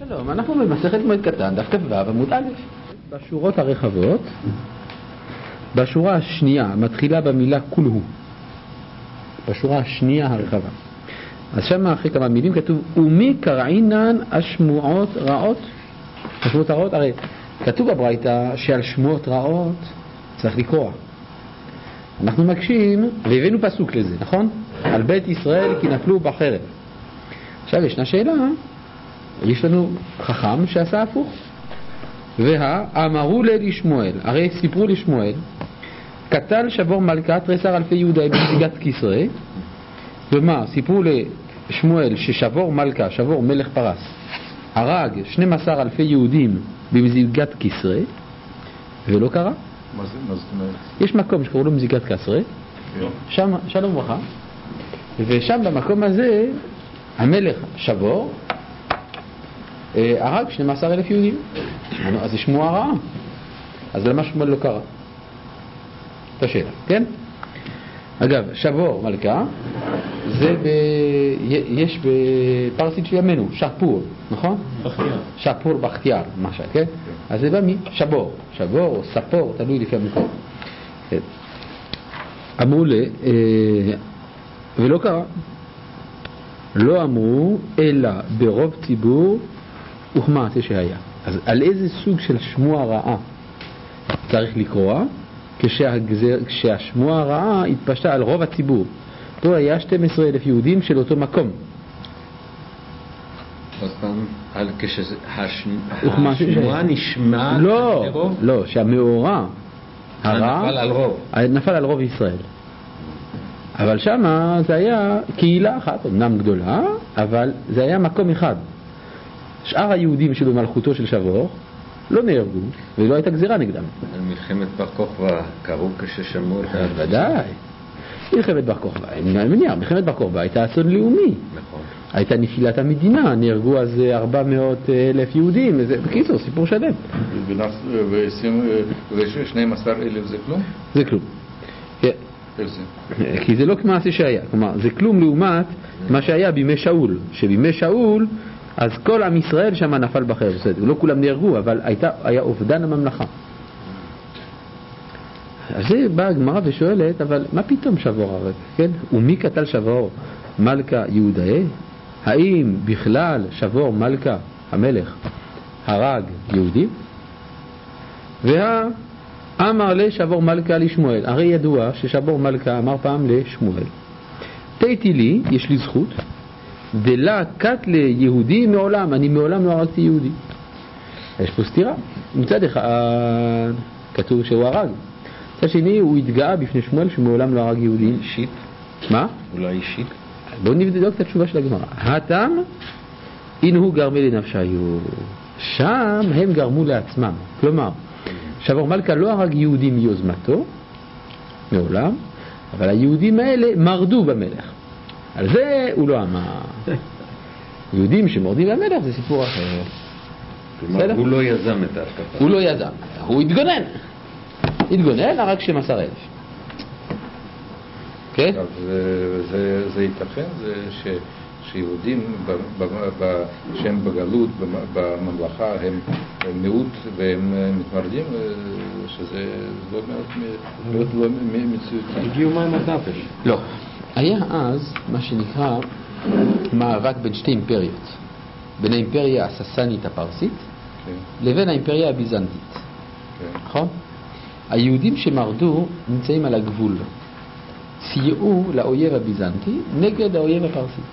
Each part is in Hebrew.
שלום, אנחנו במסכת מועד קטן, דף כ"ו עמוד א', בשורות הרחבות, בשורה השנייה, מתחילה במילה כולהו, בשורה השנייה הרחבה. אז שם אחרי כמה מילים כתוב, ומי קרעינן השמועות רעות? השמועות הרעות, הרי כתוב בברייתא שעל שמועות רעות צריך לקרוא. אנחנו מקשים, והבאנו פסוק לזה, נכון? על בית ישראל כי נפלו בחרב. עכשיו ישנה שאלה, יש לנו חכם שעשה הפוך. אמרו לשמואל, הרי סיפרו לשמואל, קטל שבור מלכה תריסר אלפי יהודה במזיגת כסרא. ומה? סיפרו לשמואל ששבור מלכה, שבור מלך פרס, הרג 12 אלפי יהודים במזיגת כסרא, ולא קרה. מה זאת אומרת? יש מקום שקראו לו מזיגת כסרא, שם, שלום וברכה, ושם במקום הזה המלך שבור הרג 12,000 יהודים. אז זה שמועה רעה, אז למה שמואל לא קרה? את השאלה, כן? אגב, שבור מלכה זה יש בפרסית של ימינו שפור, נכון? בחתיאר. שפור בחתיאר, משהו, כן? אז זה בא משבור, שבור או ספור, תלוי לפי המקום. אמרו ולא קרה. לא אמרו אלא ברוב ציבור וכמעשה שהיה. אז על איזה סוג של שמועה רעה צריך לקרוא? כשהשמועה הרעה התפשטה על רוב הציבור. פה היה 12,000 יהודים של אותו מקום. עוד פעם, השמועה נשמעה לרוב? לא, שהמאורע הרע נפל על רוב ישראל. אבל שמה זה היה קהילה אחת, אמנם גדולה, אבל זה היה מקום אחד. שאר היהודים שבמלכותו של שבור לא נהרגו, ולא הייתה גזירה נגדם. על מלחמת בר כוכבא קראו כששמעו את ודאי. מלחמת בר כוכבא, אני מניח, מלחמת בר כוכבא הייתה אסון לאומי. נכון. הייתה נפילת המדינה, נהרגו אז 400,000 יהודים, בקיצור, סיפור שלם. ו-12,000 זה כלום? זה כלום. כי זה לא כמעשה שהיה, כלומר זה כלום לעומת מה שהיה בימי שאול, שבימי שאול אז כל עם ישראל שם נפל בחרב, לא כולם נהרגו, אבל היה אובדן הממלכה. אז זה באה הגמרא ושואלת, אבל מה פתאום שבור הרג, כן? ומי קטל שבור מלכה יהודה? האם בכלל שבור מלכה המלך הרג יהודים? אמר לשבור מלכה לשמואל, הרי ידוע ששבור מלכה אמר פעם לשמואל, תהיתי לי, יש לי זכות, דלה קט ליהודי מעולם, אני מעולם לא הרגתי יהודי. יש פה סתירה. מצד אחד כתוב שהוא הרג, מצד שני הוא התגאה בפני שמואל שמעולם לא הרג יהודי. אישית? מה? אולי אישית? בואו נבדוק את התשובה של הגמרא. הטעם אינהו גרמי לנפשיו, שם הם גרמו לעצמם. כלומר שבור מלכה לא הרג יהודים מיוזמתו מעולם, אבל היהודים האלה מרדו במלך. על זה הוא לא אמר. יהודים שמורדים במלך זה סיפור אחר. כלומר, הוא לא יזם את ההתקפה. הוא לא יזם, הוא התגונן, הרג 12,000. כן? זה ייתכן, שיהודים שהם בגלות, בממלכה, הם מיעוט והם מתמרדים, שזה לא מציאותי. הגיעו מים עד נפש. לא. היה אז מה שנקרא מאבק בין שתי אימפריות, בין האימפריה הססנית הפרסית לבין האימפריה הביזנטית. נכון? היהודים שמרדו נמצאים על הגבול, סייעו לאויב הביזנטי נגד האויב הפרסי.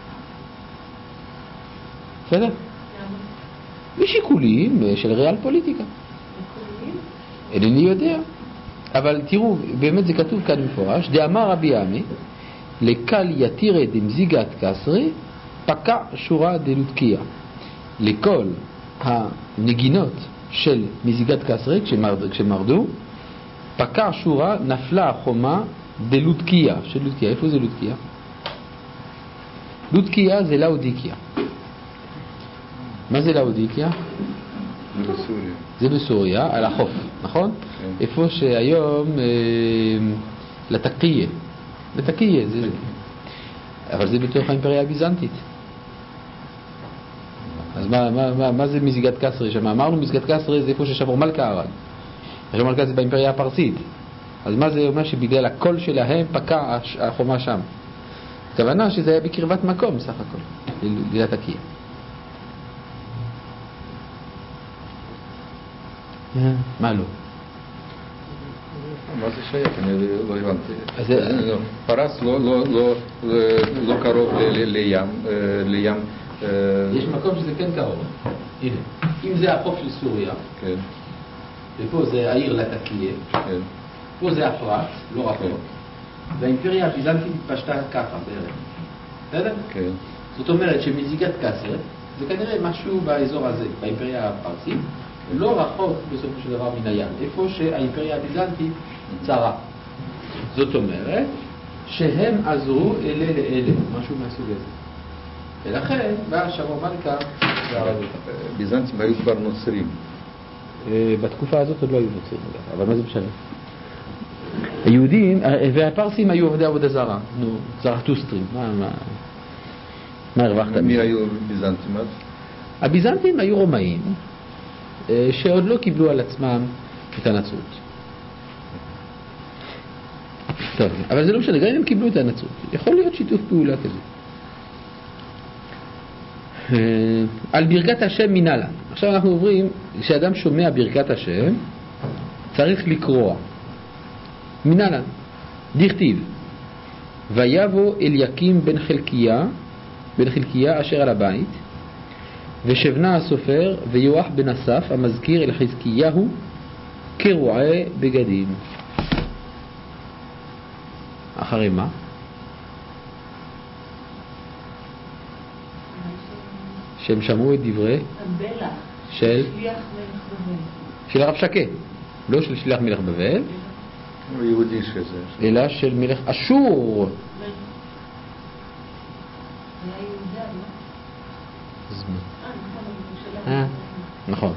בסדר? משיקולים של ריאל פוליטיקה. אינני יודע. אבל תראו, באמת זה כתוב כאן מפורש, דאמר רבי עמי, לקל יתירה דמזיגת כסרא, פקע שורה דלותקיה. לכל הנגינות של מזיגת כסרא, כשמרדו, פקע שורה, נפלה חומה דלותקיה. של לותקיה, איפה זה לותקיה? לותקיה זה לאודיקיה. מה זה לאודיקיה? זה בסוריה. זה בסוריה, על החוף, נכון? כן. איפה שהיום לתקיה זה. אבל זה בתוך האימפריה הביזנטית. אז אז מה זה מזיגת קסרי שם? אמרנו מזיגת קסרי זה איפה ששבור מלכה ארד. שבור מלכה זה באימפריה הפרסית. אז מה זה אומר? שבגלל הקול שלהם פקע החומה שם. הכוונה שזה היה בקרבת מקום סך הכל, לידת הקיה. מה לא? מה זה שייך? אני לא הבנתי. פרס לא קרוב לים. יש מקום שזה כן קרוב. הנה, אם זה החוף של סוריה, ופה זה העיר לטקיה, פה זה הפרט, לא רחוק, והאימפריה הביזנטית התפשטה ככה בערך. בסדר? כן. זאת אומרת שמזיגת קסר זה כנראה משהו באזור הזה, באימפריה הפרסית, לא רחוק בסופו של דבר מן הים, איפה שהאימפריה הביזנטית צרה. זאת אומרת שהם עזרו אלה לאלה, משהו מהסוג הזה. ולכן בא שבור מלכה והרב. ביזנטים היו כבר נוצרים. בתקופה הזאת עוד לא היו נוצרים, אבל מה זה משנה? היהודים והפרסים היו עובדי עבודה זרה, זרטוסטרים, מה הרווחת? מי היו ביזנטים אז? הביזנטים היו רומאים שעוד לא קיבלו על עצמם את הנצרות. טוב, אבל זה לא משנה, גם אם הם קיבלו את הנצרות, יכול להיות שיתוף פעולה כזה. על ברכת השם מנהלה. עכשיו אנחנו עוברים, כשאדם שומע ברכת השם צריך לקרוא מנהלה, דכתיב ויבוא אליקים בן חלקיה אשר על הבית ושבנה הסופר ויואח בן אסף המזכיר אל חזקיהו כרועי בגדים. אחרי מה? שהם שמעו את דברי של הרב שקה, לא של שליח מלך בבל, יהודי שזה, אלא של מלך אשור. נכון.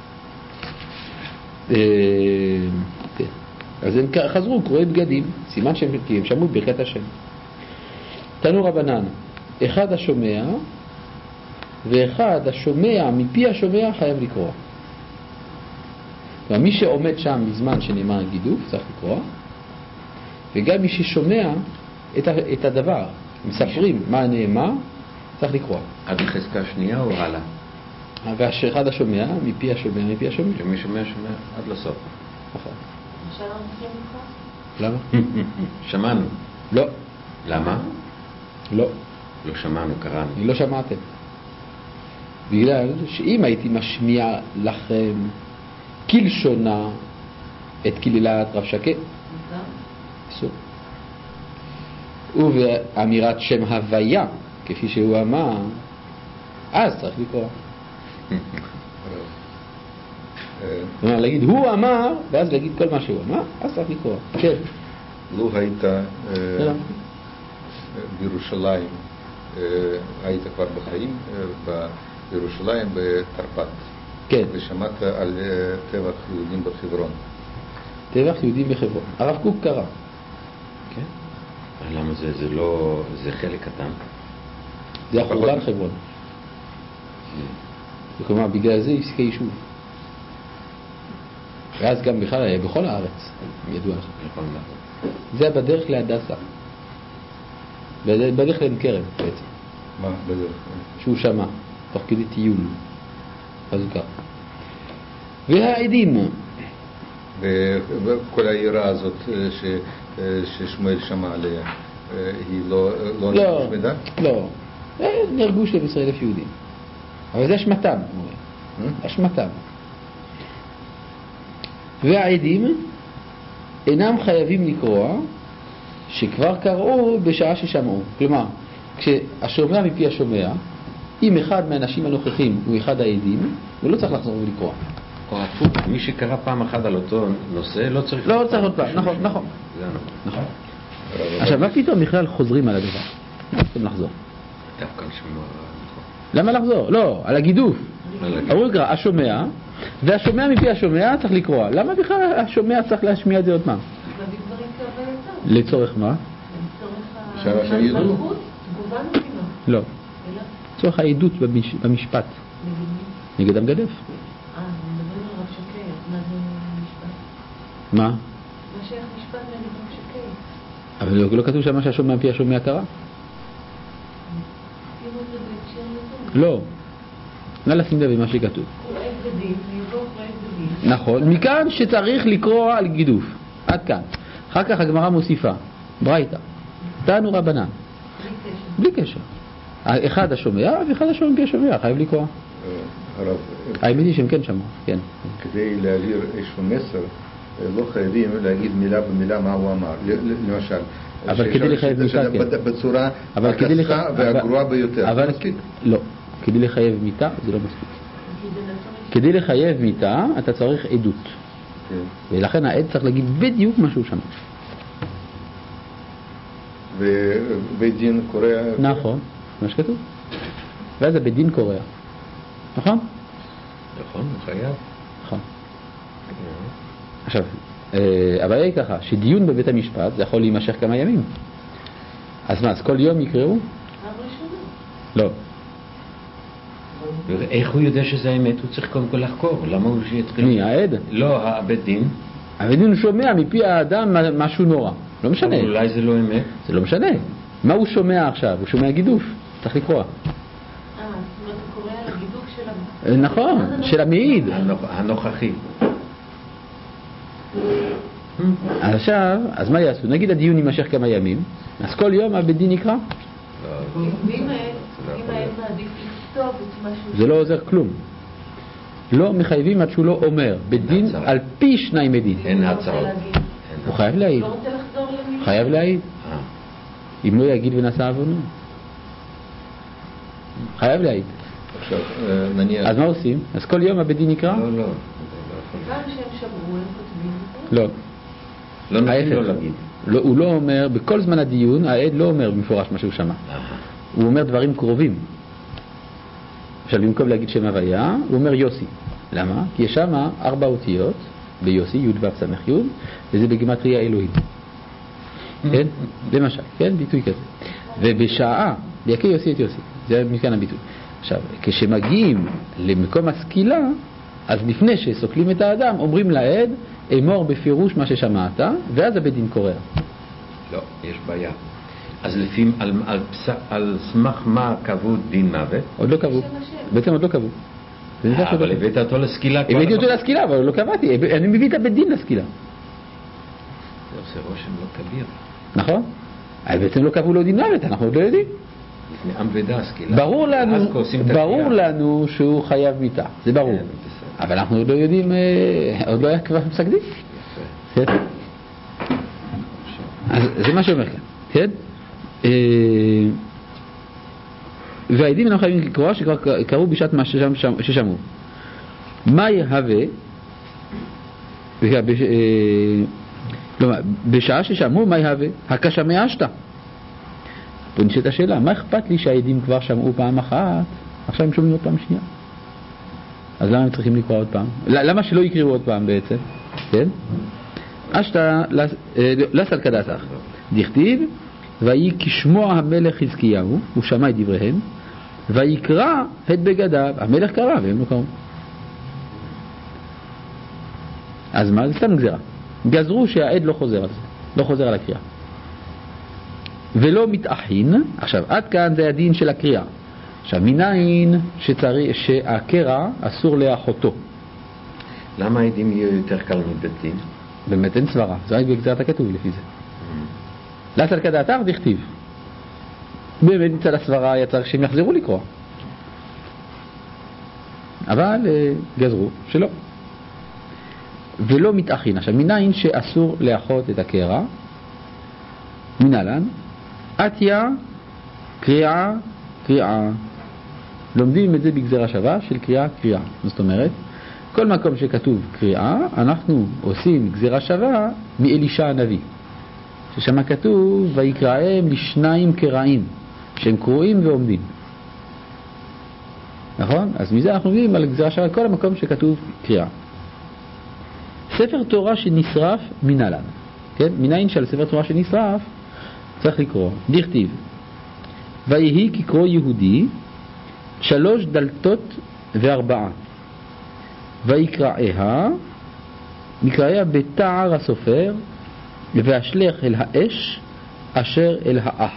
אז הם חזרו קרואי בגדים, סימן שהם שמעו את ברכת השם. תנו רבנן, אחד השומע ואחד השומע מפי השומע חייב לקרוא. מי שעומד שם בזמן שנאמר גידוף צריך לקרוא, וגם מי ששומע את הדבר, מספרים מה נאמר, צריך לקרוא. עד לחזקה שנייה או הלאה? ואחד השומע מפי השומע מפי השומע. שמי שומע עד לסוף. נכון. אפשר להמשיך לקרוא? למה? שמענו. לא. למה? לא. לא שמענו, קראנו. לא שמעתם. בגלל שאם הייתי משמיע לכם כלשונה את כלילת רב שקה, אסור. ובאמירת שם הוויה, כפי שהוא אמר, אז צריך לקרוא. כלומר, להגיד הוא אמר, ואז להגיד כל מה שהוא אמר, אז צריך לקרוא. כן. לו היית בירושלים, היית כבר בחיים בירושלים בתרפ"ט. כן. ושמעת על טבח יהודים בחברון. טבח יהודים בחברון. הרב קוק קרא. כן? למה זה לא... זה חלק קטן? זה החורבן חברון. כלומר, בגלל זה הפסיקה יישוב. ואז גם בכלל, בכל הארץ, ידוע לך. זה בדרך להדסה. בדרך לעין כרם, בעצם. מה? בדרך? שהוא שמע, תוך כדי טיול. אז הוא כך. והעדים. וכל העירה הזאת ששמואל שמע עליה, היא לא נשמדה? לא. נהרגו 12,000 יהודים. אבל זה אשמתם, אשמתם. והעדים אינם חייבים לקרוא שכבר קראו בשעה ששמעו. כלומר, כשהשומע מפי השומע, אם אחד מהאנשים הנוכחים הוא אחד העדים, הוא לא צריך לחזור ולקרוא. או הפוך, מי שקרא פעם אחת על אותו נושא לא צריך... לא צריך עוד פעם, נכון, נכון. נכון. עכשיו, מה פתאום בכלל חוזרים על הדבר? מה פתאום לחזור? דווקא נשמע... למה לחזור? לא, על הגידוף. אמרו לקרוא, השומע, והשומע מפי השומע צריך לקרוא. למה בכלל השומע צריך להשמיע את זה עוד פעם? לצורך מה? לצורך ההתמלכות, תגובה מתאימה. לא. לצורך העדות במשפט. נגד המגדף. מדברים על רב שקי, מה זה משפט? מה? מה שייך משפט נגד רב שקי? אבל לא כתוב שם שהשומע פי השומע קרא? כאילו זה בהקשר לזה. לא. נא לשים לב במה שכתוב. קוראי בגדים, ויבוא קוראי בגדים. נכון, מכאן שצריך לקרוא על גידוף. עד כאן. אחר כך הגמרא מוסיפה, ברייתא, תנו רבנן. בלי קשר. אחד השומע ואחד השומע פי השומע, חייב לקרוא. הרב, האמת היא שהם כן שמעו, כן. כדי להעביר איזשהו מסר, לא חייבים להגיד מילה במילה מה הוא אמר. למשל, אבל כדי לחייב מיתה, כן. בצורה הקשה והגרועה ביותר. אבל לא, כדי לחייב מיתה זה לא מספיק. כדי לחייב מיתה אתה צריך עדות. ולכן העד צריך להגיד בדיוק מה שהוא שמע. ובית דין קורא... נכון, מה שכתוב. ואז הבית דין קורא. נכון? נכון, הוא חייב. נכון. עכשיו, הבעיה היא ככה, שדיון בבית המשפט זה יכול להימשך כמה ימים. אז מה, אז כל יום יקראו? לא. איך הוא יודע שזה האמת? הוא צריך קודם כל לחקור. למה הוא שיתחיל? מי, העד? לא, הבית דין. הבית דין שומע מפי האדם משהו נורא. לא משנה. אבל אולי זה לא אמת. זה לא משנה. מה הוא שומע עכשיו? הוא שומע גידוף. צריך לקרוא. זאת אומרת, הוא קורא על הגידוף של נכון, של המעיד. הנוכחי. עכשיו, אז מה יעשו? נגיד הדיון יימשך כמה ימים, אז כל יום הבית דין יקרא? ואם העד מעדיף לכתוב את משהו... זה לא עוזר כלום. לא מחייבים עד שהוא לא אומר. בית דין על פי שניים עדים. אין הצעות. הוא חייב להעיד. לא רוצה לחזור למילה? חייב להעיד. אם לא יגיד ונעשה עוונו. חייב להעיד. עכשיו, נניח... אז מה עושים? אז כל יום הבית דין יקרא? לא. כיוון שהם שברו, הם כותבים את זה? לא. לא נותנים לו להגיד. הוא לא אומר, בכל זמן הדיון, העד לא אומר במפורש מה שהוא שמע. הוא אומר דברים קרובים. עכשיו, במקום להגיד שם הוויה, הוא אומר יוסי. למה? כי יש שם 4 אותיות ביוסי, י' ו' ס' י', וזה בגימטריה אלוהים. כן? למשל, כן? ביטוי כזה. ובשעה, יקי יוסי את יוסי. זה מכאן הביטוי. עכשיו, כשמגיעים למקום הסקילה, אז לפני שסוקלים את האדם, אומרים לעד, אמור בפירוש מה ששמעת, ואז הבית דין קורא. לא, יש בעיה. אז לפעמים על סמך מה קבעו דין מוות? עוד לא קבעו. בעצם עוד לא קבעו. אבל הבאת אותו לסקילה. הבאתי אותו לסקילה, אבל לא קבעתי. אני מביא את הבית דין לסקילה. זה עושה רושם לא כביר. נכון? אבל בעצם לא קבעו לו דין מוות, אנחנו עוד לא יודעים. לפני עם ודה הסקילה. ברור לנו שהוא חייב מיתה, זה ברור. אבל אנחנו עוד לא יודעים, עוד לא היה כבר פסק דין. אז זה מה שאומר כאן, כן? והעדים אינם חייבים לקרוא שכבר קראו בשעת מה ששמעו. מה יהווה, בשעה ששמעו, מה יהווה? הקשמע אשתה. פה נשאלת השאלה, מה אכפת לי שהעדים כבר שמעו פעם אחת, עכשיו הם שומעים עוד פעם שנייה? אז למה הם צריכים לקרוא עוד פעם? למה שלא יקראו עוד פעם בעצם? כן? אשתה לסל כדתך. דכתיב, ויהי כשמוע המלך חזקיהו, הוא שמע את דבריהם, ויקרא את בגדיו. המלך קרא והם לא קראו. אז מה? זה סתם גזירה. גזרו שהעד לא חוזר על זה, לא חוזר על הקריאה. ולא מתאחין. עכשיו, עד כאן זה הדין של הקריאה. עכשיו, מניין שהקרע אסור לאחותו. למה העדים יהיו יותר קל מבית דין? באמת אין סברה, זה רק בגזרת הכתוב לפי זה. לסל כדעתך דכתיב. באמת מצד הסברה היה צריך שהם יחזרו לקרוא. אבל גזרו שלא. ולא מתאחין. עכשיו, מניין שאסור לאחות את הקרע, מנהלן, עתיה, קריאה, קריאה. לומדים את זה בגזרה שווה של קריאה, קריאה. זאת אומרת, כל מקום שכתוב קריאה, אנחנו עושים גזרה שווה מאלישע הנביא. ששם כתוב, ויקראהם לשניים קראים, שהם קרואים ועומדים. נכון? אז מזה אנחנו מביאים על גזרה שווה, כל המקום שכתוב קריאה. ספר תורה שנשרף מנהלן. כן? מניין שעל ספר תורה שנשרף, צריך לקרוא. דכתיב, ויהי כקרוא יהודי, 3 דלתות ו4. ויקראיה, מקראיה בתער הסופר, ואשלך אל האש אשר אל האח.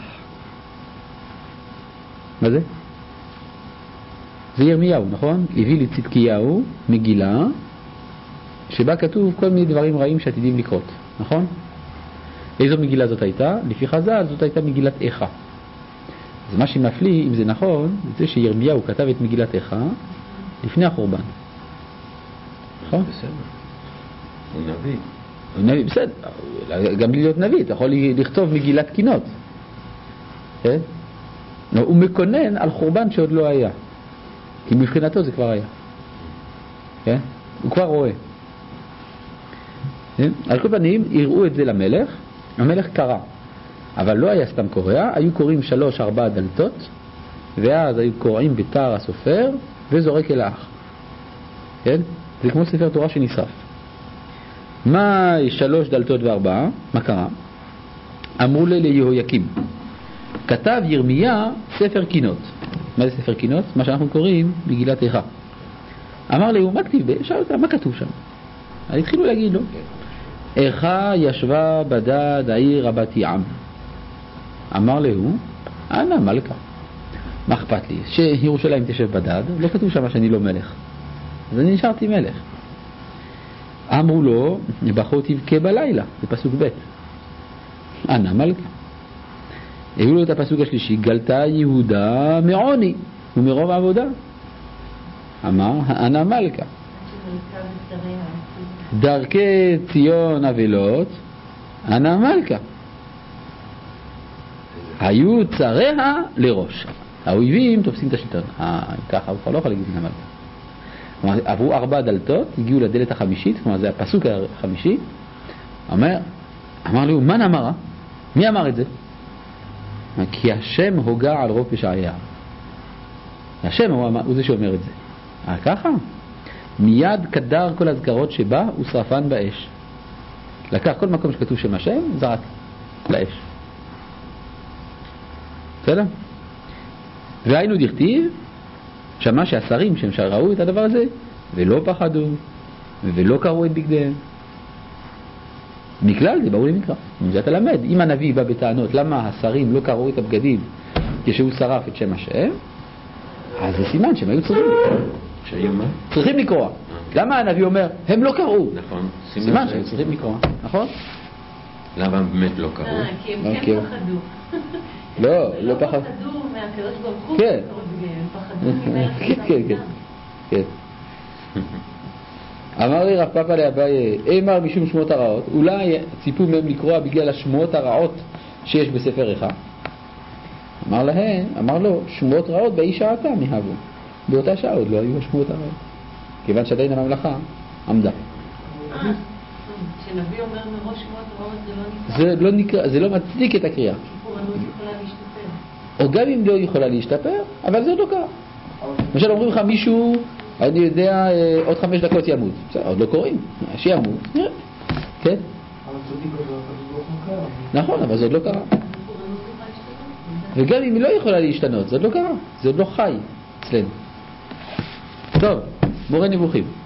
מה זה? זה ירמיהו, נכון? הביא לצדקיהו מגילה שבה כתוב כל מיני דברים רעים שעתידים לקרות, נכון? איזו מגילה זאת הייתה? לפי חז"ל זאת הייתה מגילת איכה. אז מה שמפליא, אם זה נכון, זה שירמיהו כתב את מגילת איכה לפני החורבן. נכון? בסדר. הוא נביא. הוא נביא, בסדר. גם בלי להיות נביא, אתה יכול לכתוב מגילת קינות. כן? הוא מקונן על חורבן שעוד לא היה. כי מבחינתו זה כבר היה. כן? הוא כבר רואה. כן? על כל פנים, יראו את זה למלך, המלך קרא. אבל לא היה סתם קורא, היו קוראים 3-4 דלתות, ואז היו קוראים בתער הסופר, וזורק אל האח. כן? זה כמו ספר תורה שנשרף. מה 3 דלתות ו4? מה קרה? אמרו ליהויקים. כתב ירמיה ספר קינות. מה זה ספר קינות? מה שאנחנו קוראים מגילת איכה. אמר לי, מה כתיב? מה כתוב שם? התחילו להגיד לו. איכה ישבה בדד העיר רבת ים. אמר לו, אנא מלכה. מה אכפת לי? שירושלים תשב בדד, לא כתוב שם שאני לא מלך. אז אני נשארתי מלך. אמרו לו, בחור תבכה בלילה, זה פסוק ב'. אנא מלכה. הביאו לו את הפסוק השלישי, גלתה יהודה מעוני ומרוב עבודה. אמר, אנא מלכה. דרכי ציון אבלות, אנא מלכה. היו צריה לראש. האויבים תופסים את השלטון. ככה, הוא כבר לא יכול להגיד אנא מלכה. כלומר, עברו 4 דלתות, הגיעו לדלת החמישית, כלומר זה הפסוק החמישי. אמר לו, מה אמרה? מי אמר את זה? כי השם הוגה על רוב פשעיה. השם הוא זה שאומר את זה. ככה? מיד קדר כל הזכרות שבה הוא שרפן באש. לקח כל מקום שכתוב שם השם, זרק לאש. בסדר? והיינו דכתיב, שמע שהשרים שהם שראו את הדבר הזה, ולא פחדו, ולא קראו את בגדיהם. מכלל זה באו למקרא. אם זה אתה למד, אם הנביא בא בטענות למה השרים לא קראו את הבגדים כשהוא שרף את שם השם, אז זה סימן שהם היו צריכים לקרוא. צריכים לקרוא. למה הנביא אומר, הם לא קראו? נכון. סימן שהם צריכים לקרוא. נכון? למה הם באמת לא קראו? כי הם כן פחדו. לא פחדו. פחדו מהקדוש ברוך הוא. כן. הם פחדו ממלך כן. כן. אמר לי רב פאפא לאביי, אמר משום שמות הרעות, אולי ציפו מהם לקרוא בגלל השמועות הרעות שיש בספר איכה. אמר לו, שמועות רעות באי שעתה מהבו. באותה שעה עוד לא היו השמועות הרעות. כיוון שעדיין הממלכה עמדה. כשנביא אומר מראש שמועות רעות זה לא מצדיק את הקריאה. פורענות יכולה להשתפר. או גם אם לא יכולה להשתפר, אבל זה עוד לא קרה. למשל אומרים לך מישהו, אני יודע, עוד 5 דקות ימות. עוד לא קוראים, שימות, נראה. כן? נכון, אבל זה עוד לא קרה. וגם אם היא לא יכולה להשתנות, זה עוד לא קרה. זה עוד לא חי אצלנו. טוב, מורה נבוכים.